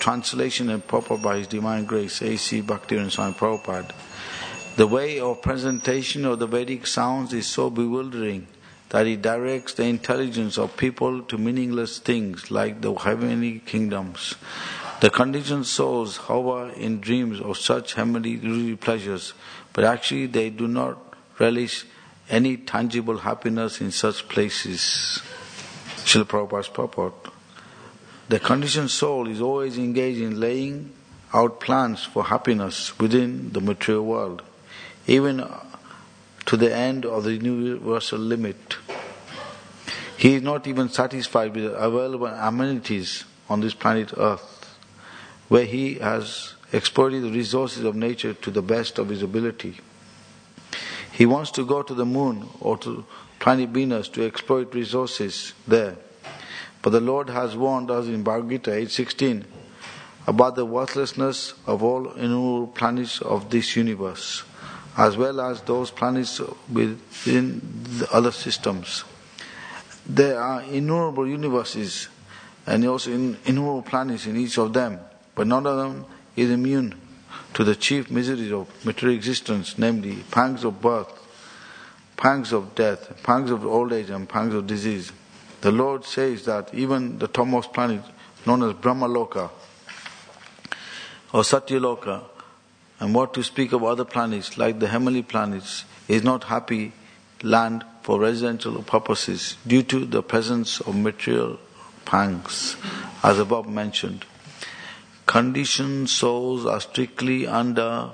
translation and purport by His Divine Grace, A.C. Bhaktivedanta Swami Prabhupada. The way of presentation of the Vedic sounds is so bewildering that it directs the intelligence of people to meaningless things like the heavenly kingdoms. The conditioned souls hover in dreams of such heavenly pleasures, but actually they do not relish any tangible happiness in such places. Srila Prabhupada's purport. The conditioned soul is always engaged in laying out plans for happiness within the material world, even to the end of the universal limit. He is not even satisfied with the available amenities on this planet Earth, where he has exploited the resources of nature to the best of his ability. He wants to go to the moon or to planet Venus to exploit resources there. But the Lord has warned us in Bhagavad Gita 8:16 about the worthlessness of all innumerable planets of this universe, as well as those planets within the other systems. There are innumerable universes and also innumerable planets in each of them, but none of them is immune to the chief miseries of material existence, namely pangs of birth, pangs of death, pangs of old age, and pangs of disease. The Lord says that even the topmost planet, known as Brahmaloka or Satyaloka, and what to speak of other planets like the heavenly planets, is not happy land for residential purposes due to the presence of material pangs, as above mentioned. Conditioned souls are strictly under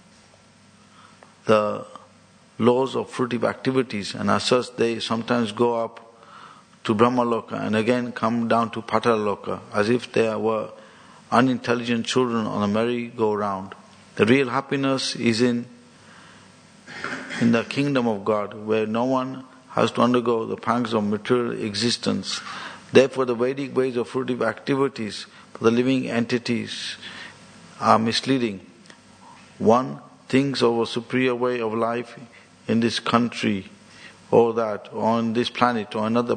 the laws of fruitive activities, and as such they sometimes go up to Brahmaloka and again come down to Patalaloka as if they were unintelligent children on a merry-go-round. The real happiness is in the kingdom of God, where no one has to undergo the pangs of material existence. Therefore, the Vedic ways of fruitive activities for the living entities are misleading. One thinks of a superior way of life in this country or that, or on this planet or another,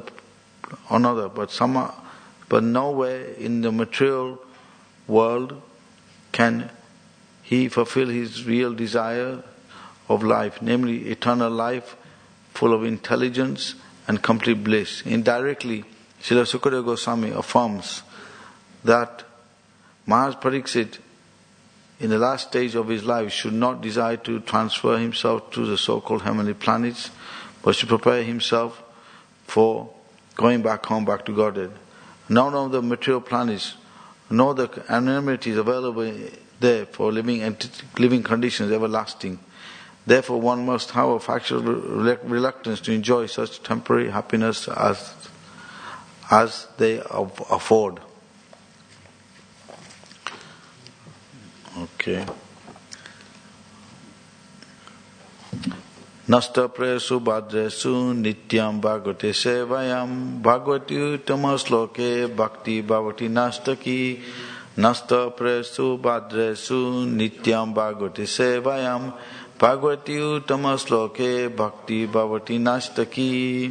but nowhere in the material world can he fulfill his real desire of life, namely eternal life full of intelligence and complete bliss. Indirectly, Srila Sukadeva Goswami affirms that Maharaj Pariksit in the last stage of his life should not desire to transfer himself to the so-called heavenly planets, but should prepare himself for going back home, back to Godhead. None of the material planets, nor the amenities available there for living conditions everlasting. Therefore, one must have a factual reluctance to enjoy such temporary happiness as they afford. Okay. Nasta presu bhadresu nityam bhagavate sevayam bhagavati uttama bhakti bhavati nastaki. Nasta presu bhadresu nityam bhagavate sevayam bhagavati uttama bhakti bhavati nastaki.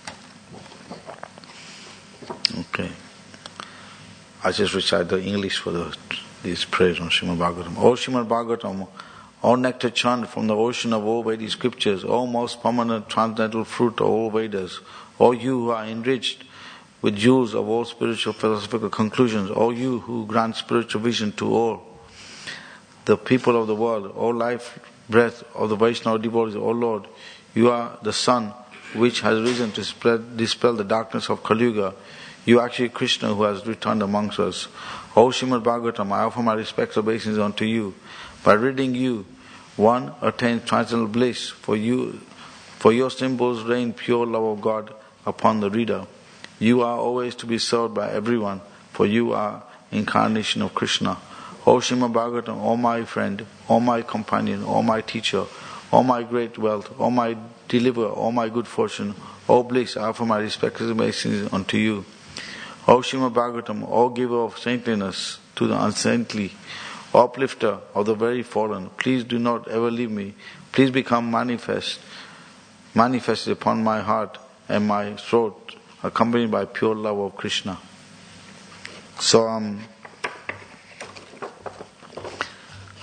Okay. I just recite the English for these prayers on Srimad Bhagavatam. O Srimad Bhagavatam, O nectar chant from the ocean of all Vedic scriptures, O most permanent transcendental fruit of all Vedas, O you who are enriched with jewels of all spiritual philosophical conclusions, O you who grant spiritual vision to all the people of the world, O life breath of the Vaishnava devotees, O Lord, you are the sun which has risen to dispel the darkness of Kali Yuga. You are actually Krishna who has returned amongst us. O Srimad Bhagavatam, I offer my respects and obeisances unto you. By reading you, one attains transcendental bliss. For your symbols rain pure love of God upon the reader. You are always to be served by everyone, for you are incarnation of Krishna. O Srimad Bhagavatam, O my friend, O my companion, O my teacher, O my great wealth, O my deliverer, O my good fortune, O bliss, I offer my respects and obeisances unto you. O Srimad Bhagavatam, O giver of saintliness to the unsaintly, O uplifter of the very fallen, please do not ever leave me. Please become manifested upon my heart and my throat, accompanied by pure love of Krishna. So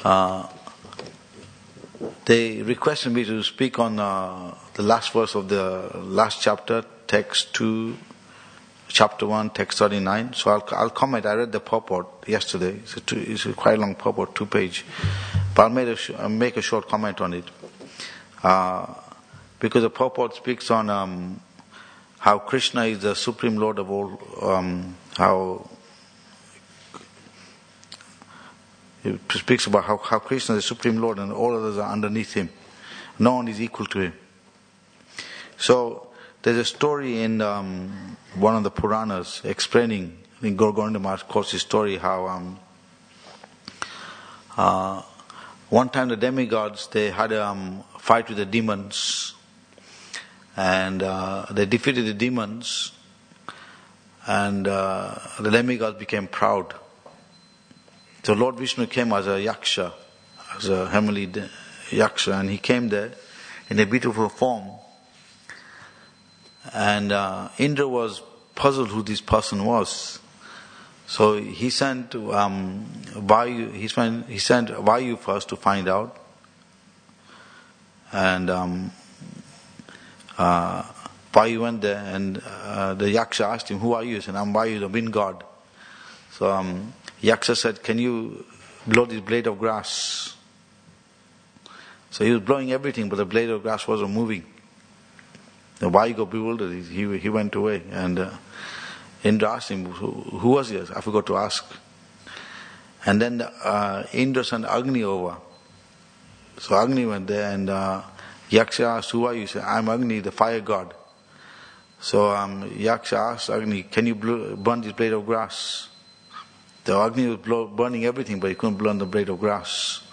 They requested me to speak on the last verse of the last chapter, text 2, chapter 1, text 39. So I'll comment. I read the purport yesterday. It's a quite long purport, 2-page. But I'll make a short comment on it. Because the purport speaks on how Krishna is the Supreme Lord of all, how it speaks about how Krishna is the Supreme Lord and all others are underneath him. No one is equal to him. So there's a story in one of the Puranas explaining, I think Gaura Govinda Maharaj quotes this story, how one time the demigods, they had a fight with the demons, and they defeated the demons, and the demigods became proud. So Lord Vishnu came as a yaksha, as a heavenly yaksha, and he came there in a beautiful form. And Indra was puzzled who this person was. So he sent Vayu. He sent Vayu first to find out. And Vayu went there, and the yaksha asked him, "Who are you?" He said, "I'm Vayu, the wind god." So Yaksha said, "Can you blow this blade of grass?" So he was blowing everything, but the blade of grass wasn't moving. The Vayu got bewildered. He went away, and Indra asked him, "Who was he?" I forgot to ask. And then Indra sent Agni over. So Agni went there, and Yaksha asked, "Who are you?" He said, "I'm Agni, the fire god." So Yaksha asked Agni, "Can you burn this blade of grass?" The Agni was burning everything, but he couldn't burn the blade of grass.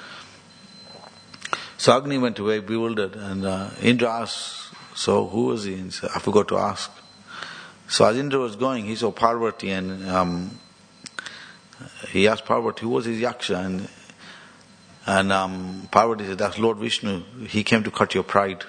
So Agni went away bewildered, and Indra asked, "So who was he?" And he said, "I forgot to ask." So as Indra was going, he saw Parvati, and he asked Parvati, "Who was his yaksha?" And Parvati said, "That's Lord Vishnu. He came to cut your pride."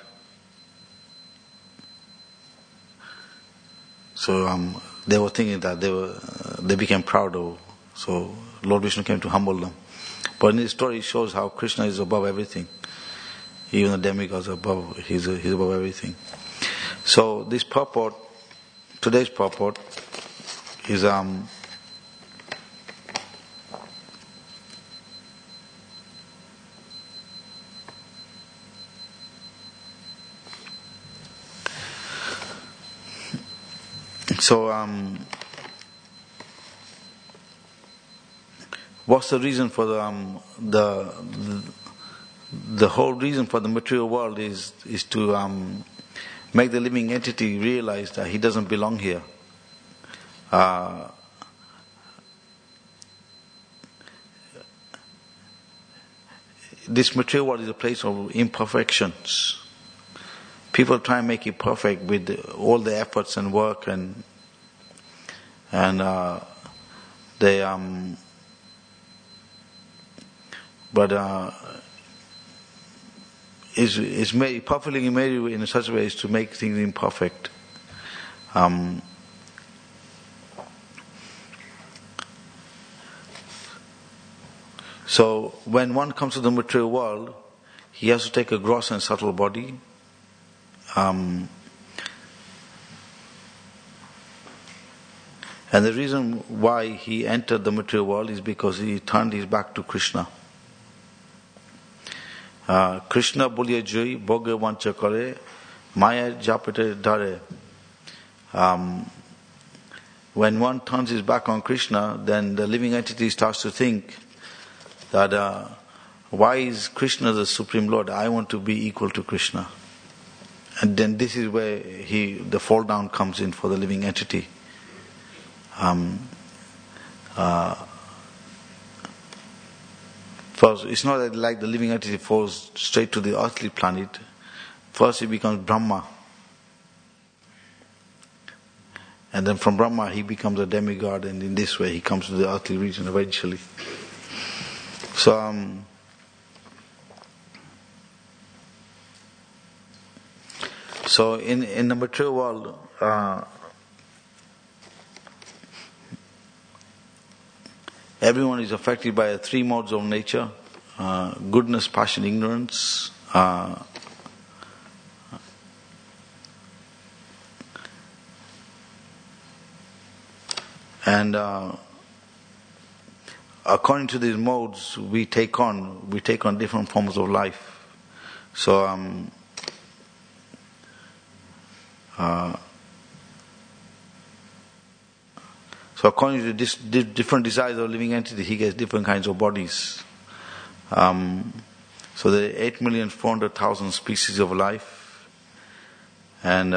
So they were thinking that they became proud of. So Lord Vishnu came to humble them. But in this story, it shows how Krishna is above everything. Even the demigods are above. He's above everything. So this purport, today's purport, is what's the reason for the whole reason for the material world is to make the living entity realize that he doesn't belong here. This material world is a place of imperfections. People try and make it perfect with all the efforts and work, and they is made perfectly made in such a way as to make things imperfect. So when one comes to the material world, he has to take a gross and subtle body. And the reason why he entered the material world is because he turned his back to Krishna. Krishna bolia joi bhoga vancha kare maya japate dhare. When one turns his back on Krishna, then the living entity starts to think that why is Krishna the Supreme Lord? I want to be equal to Krishna. And then this is where the fall down comes in for the living entity. First, it's not that like the living entity falls straight to the earthly planet. First he becomes Brahma. And then from Brahma he becomes a demigod, and in this way he comes to the earthly region eventually. So in the material world, everyone is affected by the three modes of nature: goodness, passion, ignorance, and according to these modes, we take on different forms of life. So so according to this different desires of living entity, he gets different kinds of bodies. So there are 8,400,000 species of life, and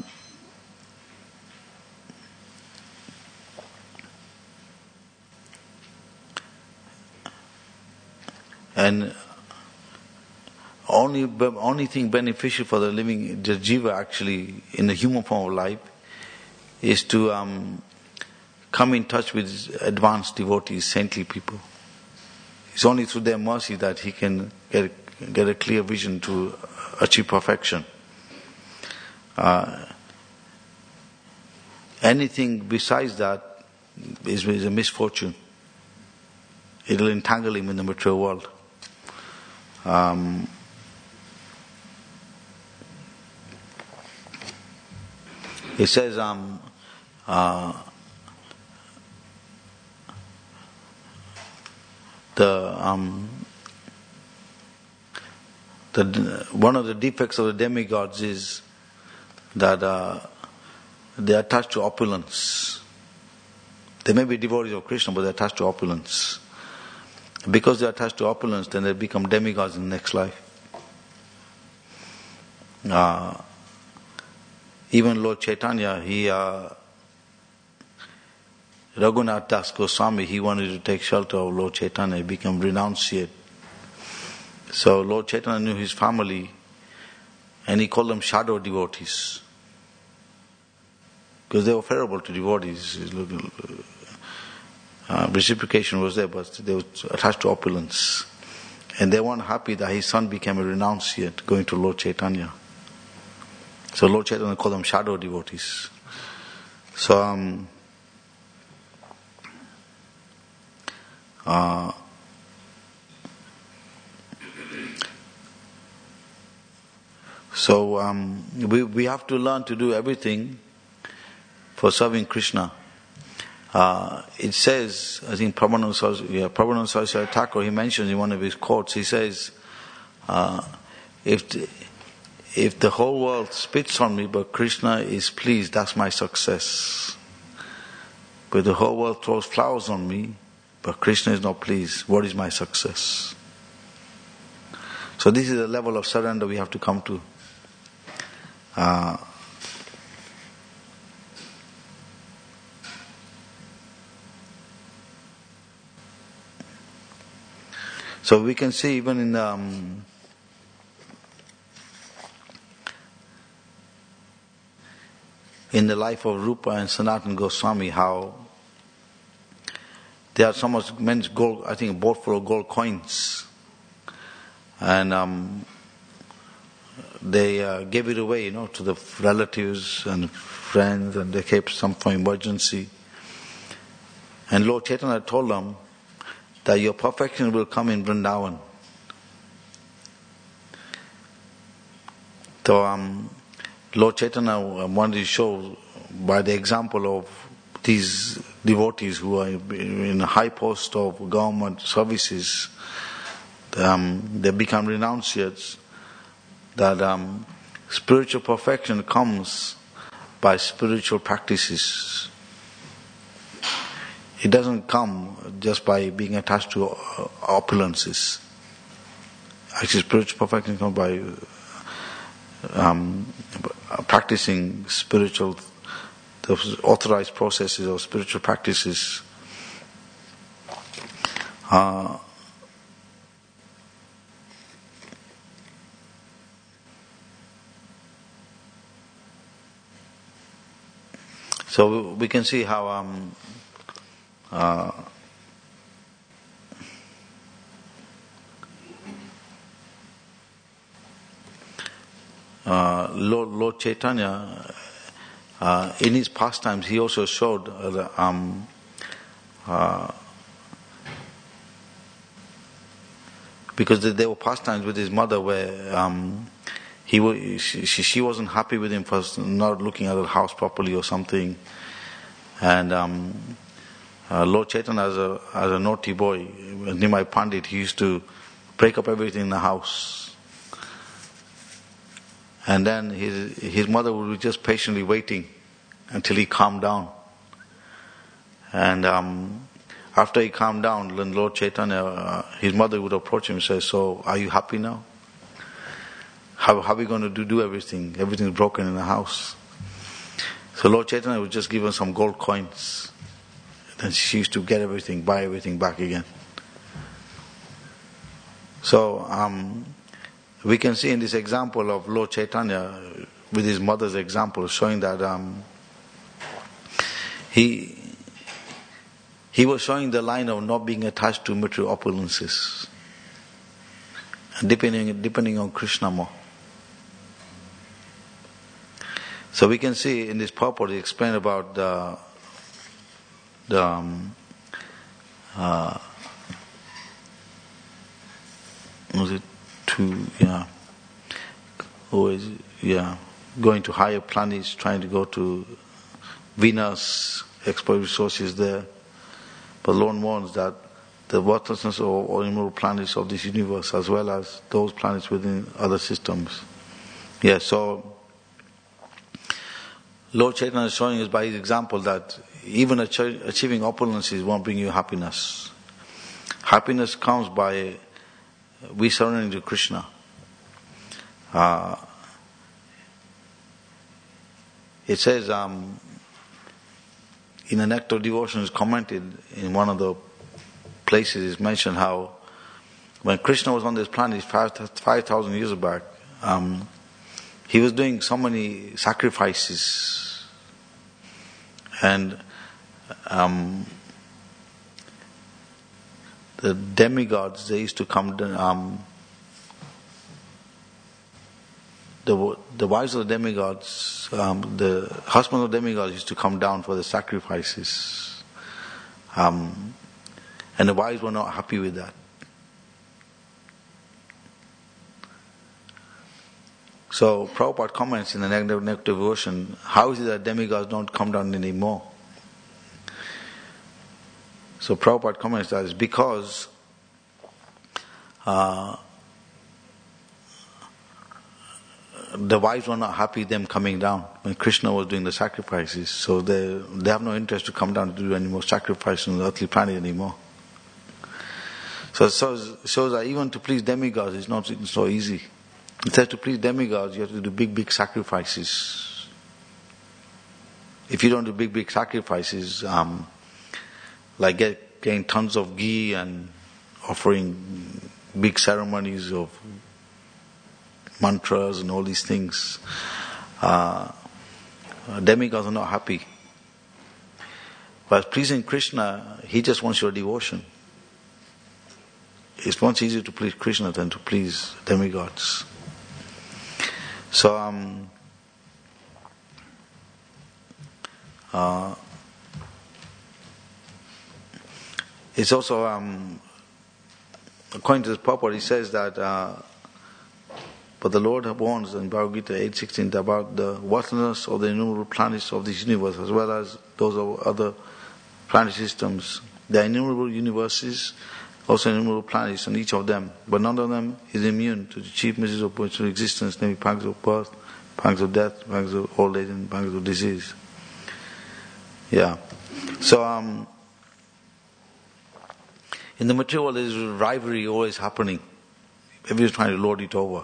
only thing beneficial for the jiva actually in the human form of life is to come in touch with advanced devotees, saintly people. It's only through their mercy that he can get a clear vision to achieve perfection. Anything besides that is a misfortune. It will entangle him in the material world. It says, one of the defects of the demigods is that they are attached to opulence. They may be devotees of Krishna, but they are attached to opulence. Because they are attached to opulence, then they become demigods in the next life. Even Lord Chaitanya, Raghunath Das Goswami, he wanted to take shelter of Lord Chaitanya, he became renunciate. So Lord Chaitanya knew his family, and he called them shadow devotees. Because they were favorable to devotees. Reciprocation was there, but they were attached to opulence. And they weren't happy that his son became a renunciate, going to Lord Chaitanya. So Lord Chaitanya called them shadow devotees. So we have to learn to do everything for serving Krishna. It says, I think Prabhupada Saraswati Thakur, he mentions in one of his quotes, he says, if the whole world spits on me but Krishna is pleased, that's my success. But the whole world throws flowers on me but Krishna is not pleased, what is my success? So this is the level of surrender we have to come to. So we can see even in the life of Rupa and Sanatana Goswami how there are so much men's gold, I think a boat full of gold coins, and they gave it away, to the relatives and friends, and they kept some for emergency. And Lord Chaitanya told them that your perfection will come in Vrindavan. So Lord Chaitanya wanted to show by the example of these devotees who are in a high post of government services, they become renunciates, that spiritual perfection comes by spiritual practices. It doesn't come just by being attached to opulences. Actually, spiritual perfection comes by practicing the authorized processes of spiritual practices. So we can see how Lord Chaitanya, in his pastimes, he also showed because there were pastimes with his mother where she wasn't happy with him for not looking at the house properly or something. And Lord Chaitanya, as a naughty boy, Nimai Pandit, he used to break up everything in the house. And then his mother would be just patiently waiting until he calmed down. And after he calmed down, then Lord Chaitanya, his mother would approach him and say, "So, are you happy now? How are we going to do everything? Everything's broken in the house." So Lord Chaitanya would just give her some gold coins. Then she used to get everything, buy everything back again. So we can see in this example of Lord Chaitanya, with his mother's example, showing that he was showing the line of not being attached to material opulences, and depending on Krishna more. So we can see in this purport, he explained about going to higher planets, trying to go to Venus, exploit resources there. But Lord warns that the worthlessness of all immovable planets of this universe, as well as those planets within other systems. So Lord Chaitanya is showing us by his example that even achieving opulences won't bring you happiness. Happiness comes by we surrendering to Krishna. It says in the Nectar of Devotion is commented in one of the places, it's mentioned how when Krishna was on this planet 5,000 years back, he was doing so many sacrifices, and the demigods, they used to come, the wives of the demigods, the husbands of the demigods used to come down for the sacrifices, and the wives were not happy with that. So Prabhupada comments in the Nectar Devotion, how is it that demigods don't come down anymore? So Prabhupada comments that it's because the wives were not happy them coming down when Krishna was doing the sacrifices. So they have no interest to come down to do any more sacrifice on the earthly planet anymore. So it shows that even to please demigods is not so easy. It says to please demigods, you have to do big sacrifices. If you don't do big sacrifices, like getting tons of ghee and offering big ceremonies of mantras and all these things, demigods are not happy. But pleasing Krishna, he just wants your devotion. It's much easier to please Krishna than to please demigods. So it's also according to this purport, he says that but the Lord warns in Bhagavad Gita 8:16 about the worthlessness of the innumerable planets of this universe, as well as those of other planet systems. There are innumerable universes, also innumerable planets on each of them, but none of them is immune to the chief miseries of potential existence, namely pangs of birth, pangs of death, pangs of old age, and pangs of disease. So in the material world, there is rivalry always happening. Everyone's trying to lord it over.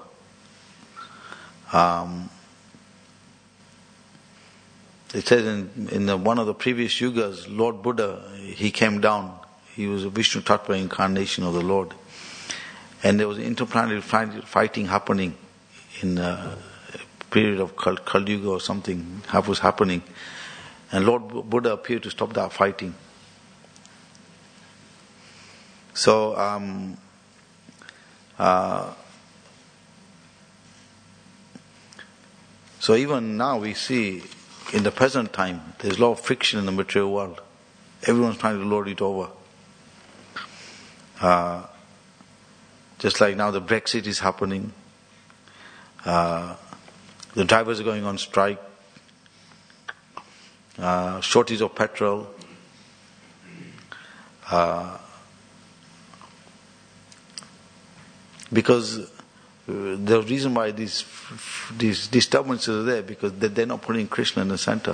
It says in one of the previous yugas, Lord Buddha, he came down. He was a Vishnu Tattva incarnation of the Lord. And there was interplanetary fighting happening in a period of Kali Yuga or something was happening. And Lord Buddha appeared to stop that fighting. So so even now we see in the present time there's a lot of friction in the material world. Everyone's trying to lord it over. Just like now the Brexit is happening. The drivers are going on strike. Shortage of petrol. Because the reason why these disturbances are there, because they're not putting Krishna in the center.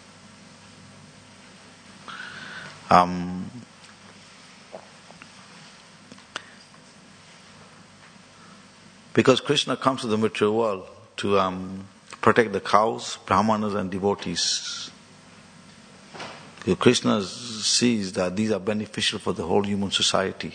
Because Krishna comes to the material world to protect the cows, brahmanas and devotees. Because Krishna sees that these are beneficial for the whole human society.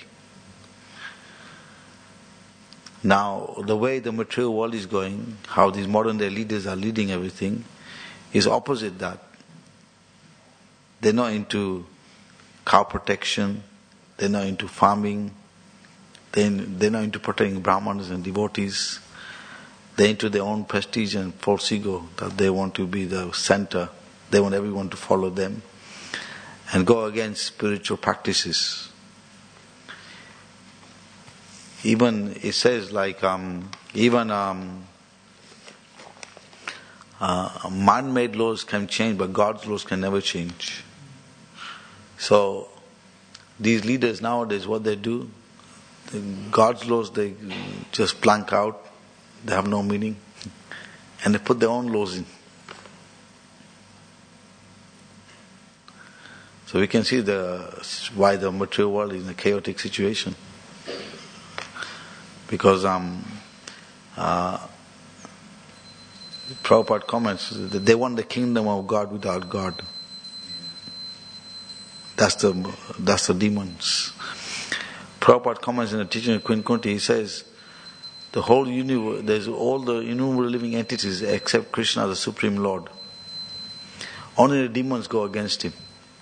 Now, the way the material world is going, how these modern day leaders are leading everything, is opposite that. They're not into cow protection, they're not into farming, they're not into protecting brahmanas and devotees. They're into their own prestige and false ego, that they want to be the center, they want everyone to follow them, and go against spiritual practices. Even it says like man-made laws can change, but God's laws can never change. So these leaders nowadays, what they do, God's laws they just blank out, they have no meaning, and they put their own laws in. So we can see why the material world is in a chaotic situation. Because Prabhupada comments that they want the kingdom of God without God. That's the demons. Prabhupada comments in the teaching of Queen Kunti, he says, the whole universe, there's all the innumerable living entities except Krishna, the Supreme Lord. Only the demons go against him.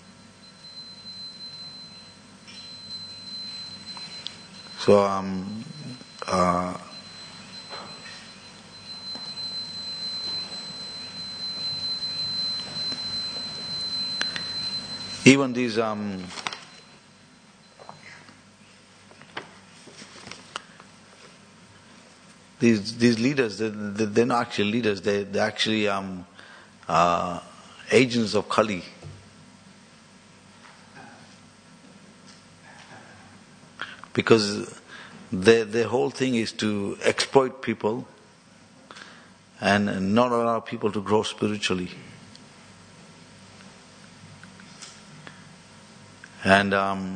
So, even these leaders, they're not actually leaders, they're actually agents of Kali. Because their whole thing is to exploit people and not allow people to grow spiritually. And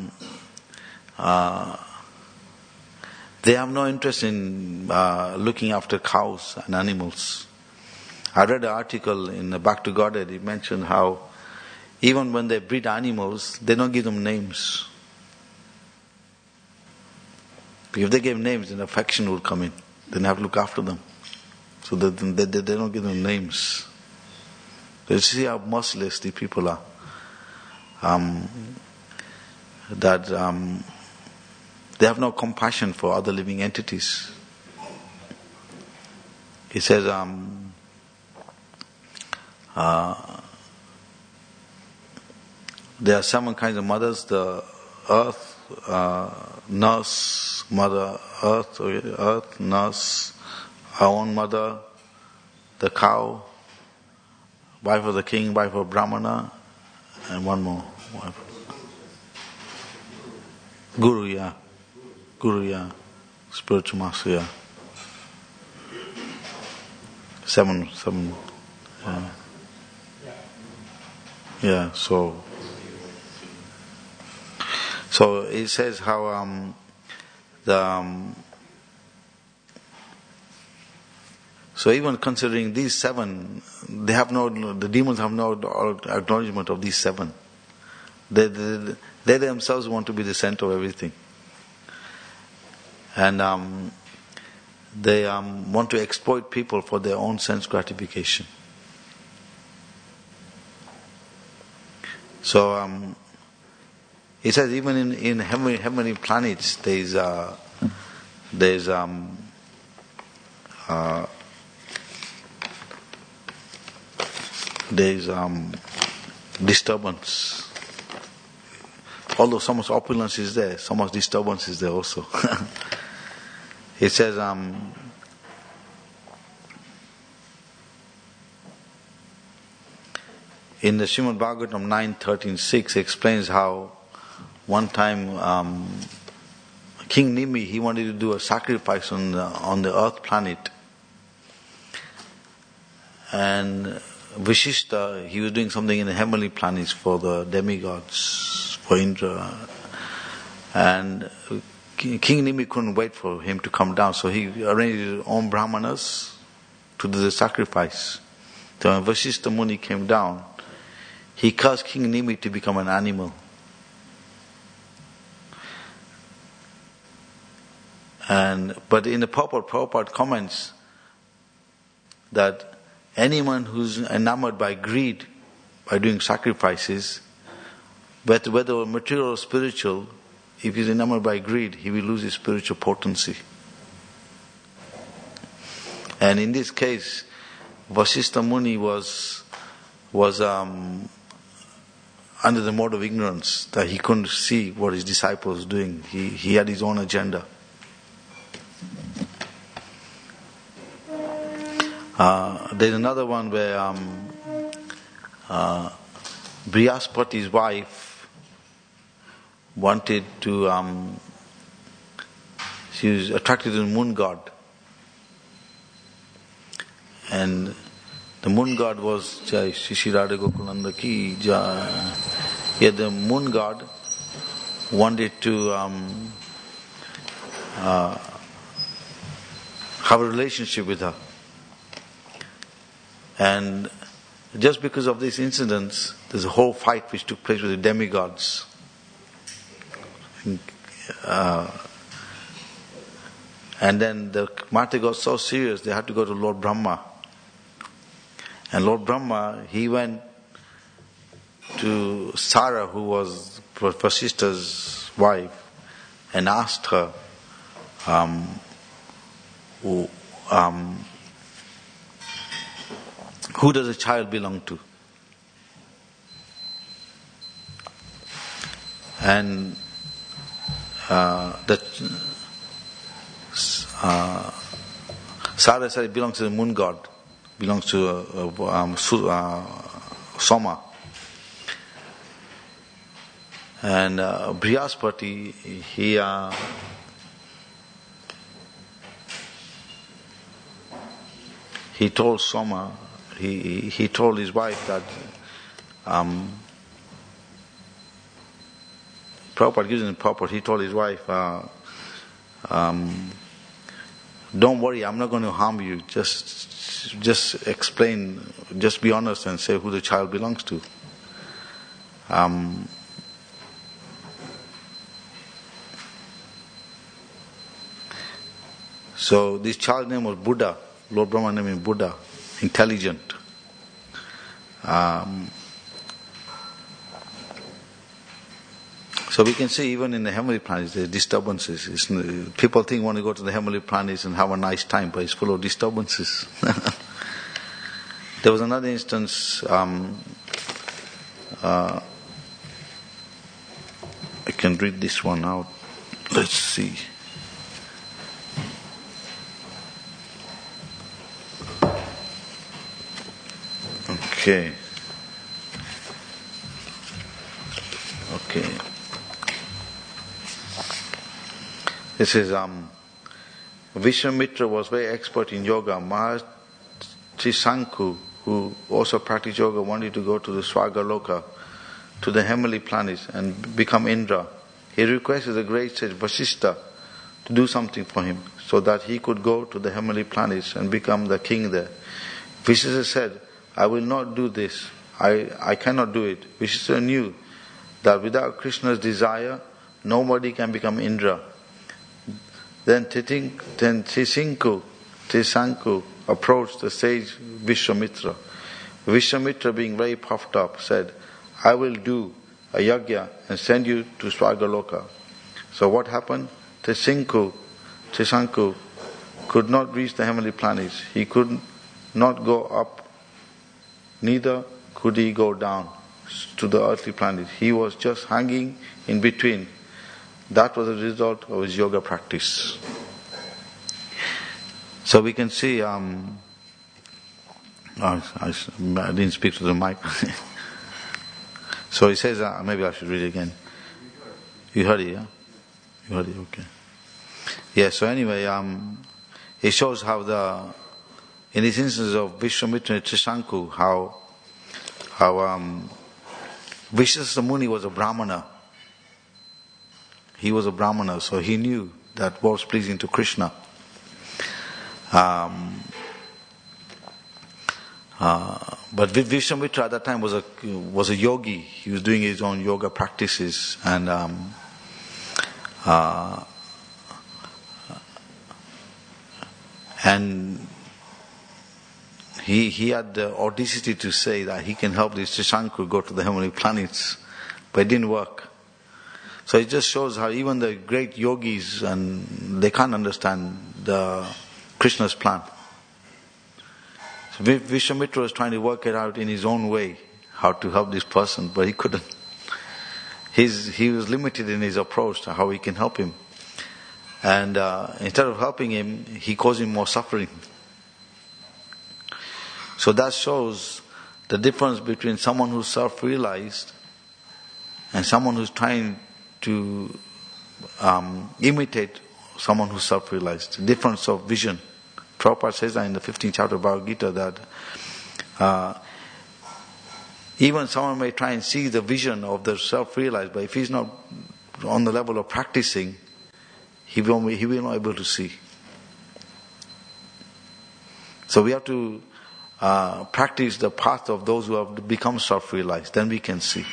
they have no interest in looking after cows and animals. I read an article in Back to Godhead, it mentioned how even when they breed animals, they don't give them names. If they gave names, then affection would come in. Then they have to look after them. So they don't give them names. So you see how merciless the people are. They have no compassion for other living entities. He says, there are 7 kinds of mothers: the earth, nurse, mother earth, nurse, our own mother, the cow, wife of the king, wife of Brahmana, and one more wife. Guru, spiritual master, yeah. 7. Yeah, so it says how so even considering these 7, the demons have no acknowledgement of these 7. They themselves want to be the center of everything. And they want to exploit people for their own sense gratification. So he says even in heavenly planets there's disturbance. Although so much opulence is there, so much disturbance is there also. He says, in the Srimad Bhagavatam 9.13.6 explains how one time King Nimi, he wanted to do a sacrifice on the earth planet. And Vishishta, he was doing something in the heavenly planets for the demigods, for Indra. And King Nimi couldn't wait for him to come down, so he arranged his own brahmanas to do the sacrifice. So when Vashishta Muni came down, he caused King Nimi to become an animal. But in the Prabhupada comments that anyone who's enamored by greed, by doing sacrifices, whether material or spiritual, if he's enamored by greed, he will lose his spiritual potency. And in this case, Vasistha Muni was under the mode of ignorance, that he couldn't see what his disciples were doing. He had his own agenda. There's another one where Brihaspati's wife wanted to, she was attracted to the moon god. And the moon god was Jai Shri Radha Gokulananda ki Jai. Yet the moon god wanted to have a relationship with her. And just because of these incidents, there's a whole fight which took place with the demigods. And then the matter got so serious, they had to go to Lord Brahma. And Lord Brahma, he went to Sara, who was Vasishta's wife, and asked her, who does the child belong to? And Sara said it belongs to the moon god, belongs to Soma. And Brihaspati, he told Soma, he told his wife that Prabhupada gives in Prabhupada, he told his wife, don't worry, I'm not going to harm you. Just explain, just be honest and say who the child belongs to. So this child's name was Buddha. Lord Brahma named him Buddha, intelligent. So we can see even in the heavenly planets there are disturbances. People think want to go to the heavenly planets and have a nice time, but it's full of disturbances. There was another instance, I can read this one out. Let's see. Okay. This is Vishwamitra was very expert in yoga. Maharishi Sanku, who also practiced yoga, wanted to go to the Swargaloka, to the heavenly planets, and become Indra. He requested the great sage Vasishta to do something for him, so that he could go to the heavenly planets and become the king there. Vasishta said, I will not do this. I cannot do it. Vasishta knew that without Krishna's desire, nobody can become Indra. Then Tisanku approached the sage Vishwamitra. Vishwamitra, being very puffed up, said, I will do a yajna and send you to Swargaloka. So what happened? Tisanku could not reach the heavenly planets. He could not go up, neither could he go down to the earthly planet. He was just hanging in between. That was the result of his yoga practice. So we can see, I didn't speak to the mic. So he says, maybe I should read it again. You heard it, yeah? You heard it, okay. Yeah, so anyway, it shows how in this instance of Vishwamitra and Trishanku, how Vishwamitra Muni was a Brahmana. He was a Brahmana, so he knew that was pleasing to Krishna. But Vishwamitra at that time was a yogi. He was doing his own yoga practices, and he had the audacity to say that he can help this Trishanku go to the heavenly planets, but it didn't work. So it just shows how even the great yogis, and they can't understand the Krishna's plan. So Vishwamitra was trying to work it out in his own way, how to help this person, but he couldn't. He was limited in his approach to how he can help him. And instead of helping him, he caused him more suffering. So that shows the difference between someone who's self-realized and someone who's trying to imitate someone who's self-realized. The difference of vision. Prabhupada says that in the 15th chapter of Bhagavad Gita, that even someone may try and see the vision of the self-realized, but if he's not on the level of practicing, he will not be able to see. So we have to practice the path of those who have become self-realized, then we can see.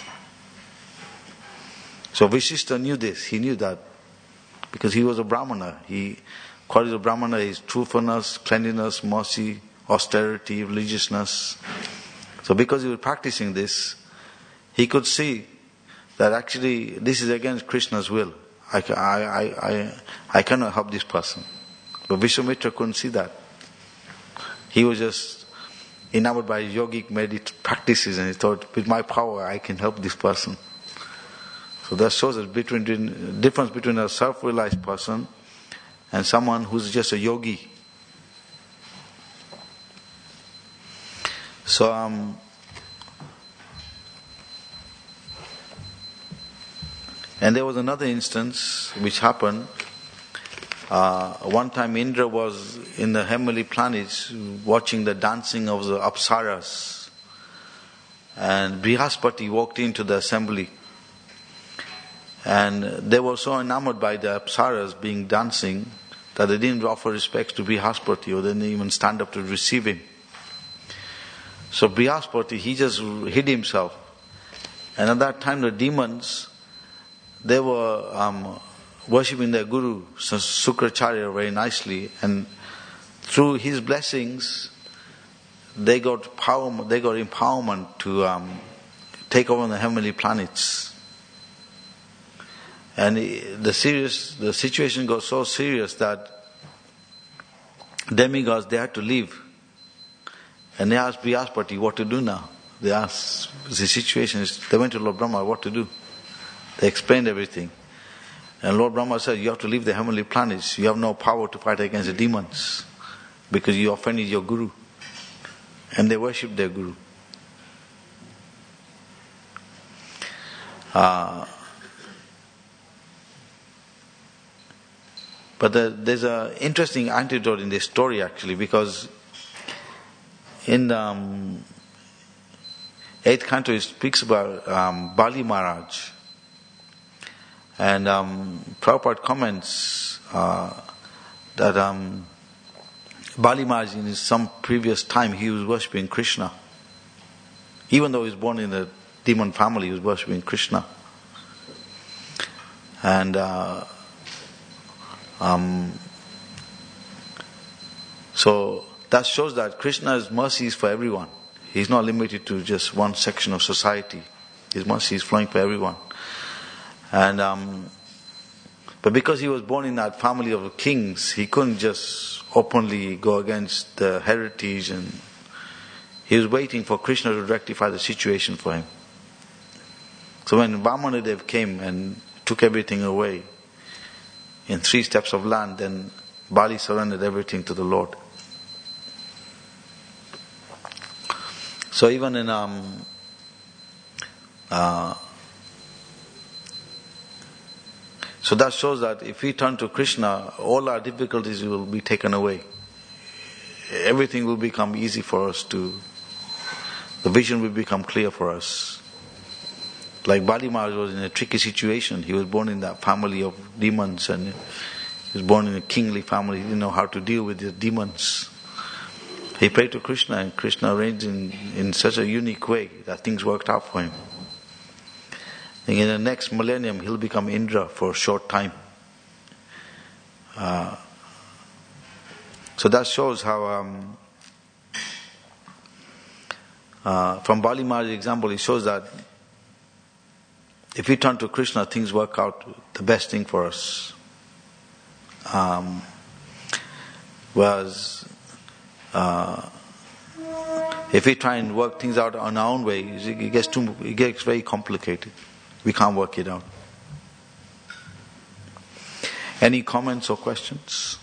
So Vishishta knew this. He knew that because he was a Brahmana. Qualities of Brahmana is truthfulness, cleanliness, mercy, austerity, religiousness. So because he was practicing this, he could see that actually this is against Krishna's will. I cannot help this person. But Vishwamitra couldn't see that. He was just enamored by yogic practices, and he thought, with my power I can help this person. So that shows the difference between a self-realized person and someone who's just a yogi. So and there was another instance which happened. One time Indra was in the heavenly planets watching the dancing of the Apsaras, and Brihaspati walked into the assembly, and they were so enamored by the Apsaras being dancing that they didn't offer respects to Brihaspati, or they didn't even stand up to receive him. So Brihaspati, he just hid himself, and at that time the demons, they were worshipping their guru Sukracharya very nicely, and through his blessings they got empowerment to take over the heavenly planets. And the situation got so serious that demigods, they had to leave, and they asked Brihaspati what to do now. They asked they went to Lord Brahma, what to do. They explained everything. And Lord Brahma said, you have to leave the heavenly planets. You have no power to fight against the demons because you offended your guru. And they worship their guru. But there's an interesting anecdote in this story actually, because in the 8th canto it speaks about Bali Maharaj. And Prabhupada comments that Bali Maharaj, in some previous time, he was worshipping Krishna. Even though he was born in a demon family, he was worshipping Krishna. And so that shows that Krishna's mercy is for everyone. He's not limited to just one section of society. His mercy is flowing for everyone. And but because he was born in that family of kings, he couldn't just openly go against the heritage, and he was waiting for Krishna to rectify the situation for him. So when Vamanadev came and took everything away in 3 steps of land, then Bali surrendered everything to the Lord. So even in so that shows that if we turn to Krishna, all our difficulties will be taken away. Everything will become easy for us the vision will become clear for us. Like Bali Maharaj was in a tricky situation. He was born in that family of demons, and he was born in a kingly family. He didn't know how to deal with the demons. He prayed to Krishna, and Krishna arranged in such a unique way that things worked out for him. And in the next millennium, he'll become Indra for a short time. So that shows how, from Bali Maharaj's example, it shows that if we turn to Krishna, things work out the best thing for us. Whereas, if we try and work things out on our own way, it gets very complicated. We can't work it out. Any comments or questions?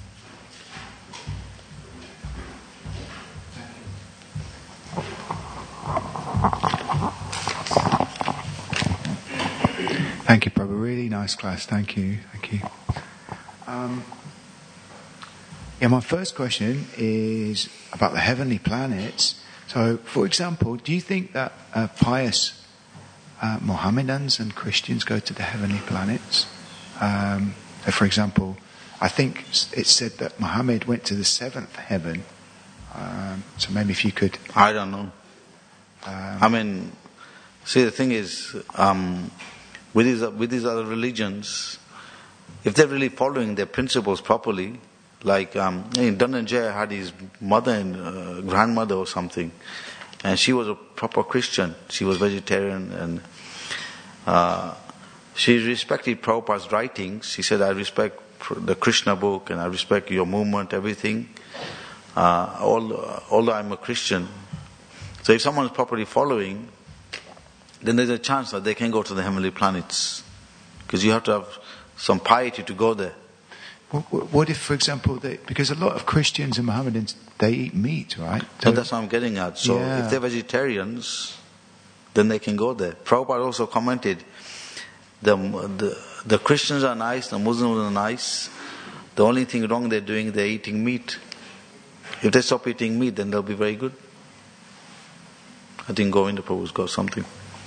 Thank you, Prabhu. Really nice class. Thank you. My first question is about the heavenly planets. So, for example, do you think that pious Mohammedans and Christians go to the heavenly planets? So for example, I think it's said that Muhammad went to the 7th heaven. So maybe if you could... I don't know. See, the thing is, with these other religions, if they're really following their principles properly, like Dhananjaya had his mother and grandmother or something, and she was a proper Christian. She was vegetarian, and she respected Prabhupada's writings. She said, I respect the Krishna book, and I respect your movement, everything, although I'm a Christian. So if someone is properly following, then there's a chance that they can go to the heavenly planets, because you have to have some piety to go there. What if, for example, because a lot of Christians and Mohammedans, they eat meat, right? So that's what I'm getting at. So if they're vegetarians, then they can go there. Prabhupada also commented, the Christians are nice, the Muslims are nice. The only thing wrong they're doing, they're eating meat. If they stop eating meat, then they'll be very good. I think Govinda Prabhu's got something.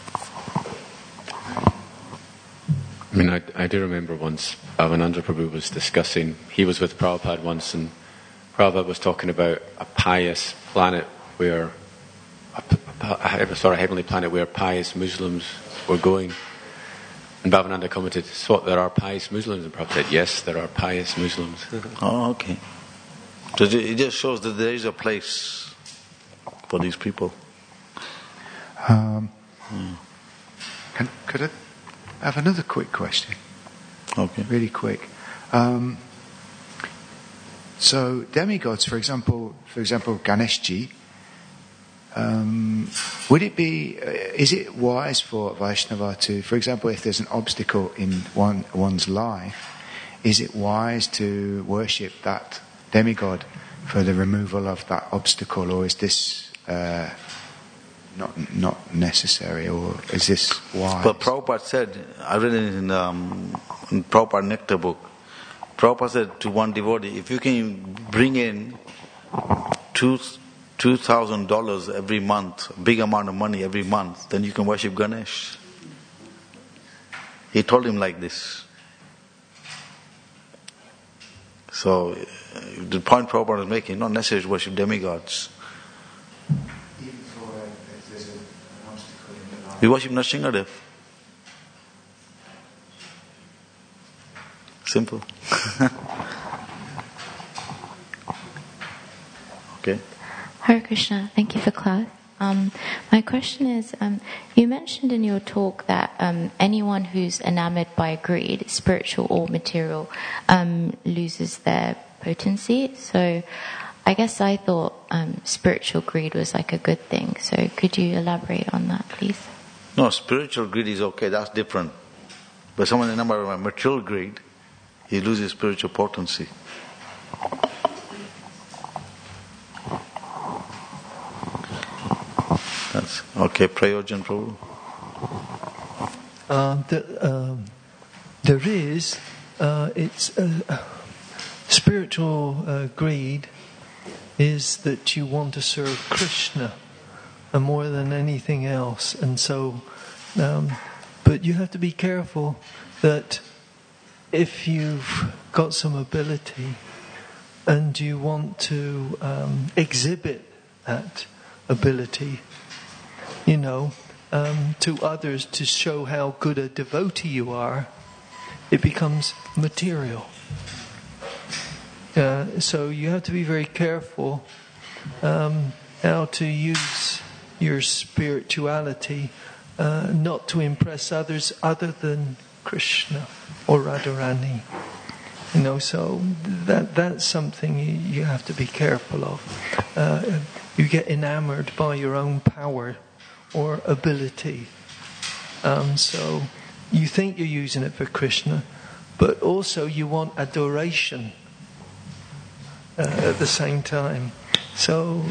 I do remember once Bhavananda Prabhu was discussing, he was with Prabhupada once, and Prabhupada was talking about a pious planet where, a heavenly planet where pious Muslims were going. And Bhavananda commented, so what, there are pious Muslims? And Prabhupada said, yes, there are pious Muslims. Oh, okay. So it just shows that there is a place for these people. Could I have another quick question? Okay. Really quick. So demigods, for example, Ganeshji, is it wise for Vaishnava to, for example, if there's an obstacle in one's life, is it wise to worship that demigod for the removal of that obstacle, or is this not necessary, or is this wise? But Prabhupada said, I read it in Prabhupada Nectar book, Prabhupada said to one devotee, if you can bring in $2,000 every month, a big amount of money every month, then you can worship Ganesh. He told him like this. So the point Prabhupada is making, not necessarily to worship demigods. We worship Nrsimhadev. Simple. Okay. Hare Krishna, thank you for class. My question is, you mentioned in your talk that anyone who's enamored by greed, spiritual or material, loses their potency. So I guess I thought spiritual greed was like a good thing. So could you elaborate on that, please? No, spiritual greed is okay, that's different. But someone enamored by material greed, he loses spiritual potency. That's okay. Prayojan Prabhu. There is, it's spiritual greed is that you want to serve Krishna more than anything else, and so, but you have to be careful that if you've got some ability and you want to exhibit that ability, to others to show how good a devotee you are, it becomes material. So you have to be very careful how to use your spirituality not to impress others other than Krishna or Radharani. So that's something you have to be careful of. You get enamored by your own power or ability. So you think you're using it for Krishna, but also you want adoration at the same time. So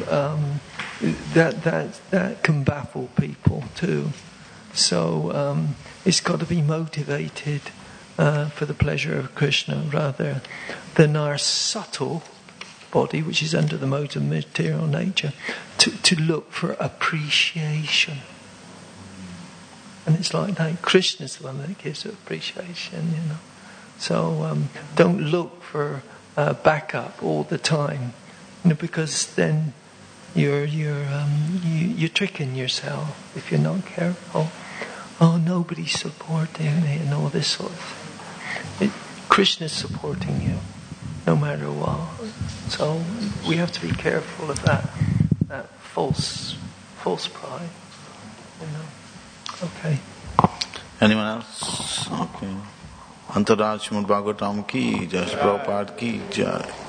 that can baffle people too. So it's got to be motivated for the pleasure of Krishna rather than our subtle body, which is under the mode of material nature, to look for appreciation. And it's like that. Krishna's the one that gives appreciation, So don't look for backup all the time, because then you're tricking yourself if you're not careful. Oh, nobody's supporting me and all this sort of thing. Krishna's supporting you, no matter what. So we have to be careful of that false pride. Okay. Anyone else? Okay. Antaraj Srimad Bhagavatam ki jai, Prabhupada ki jai.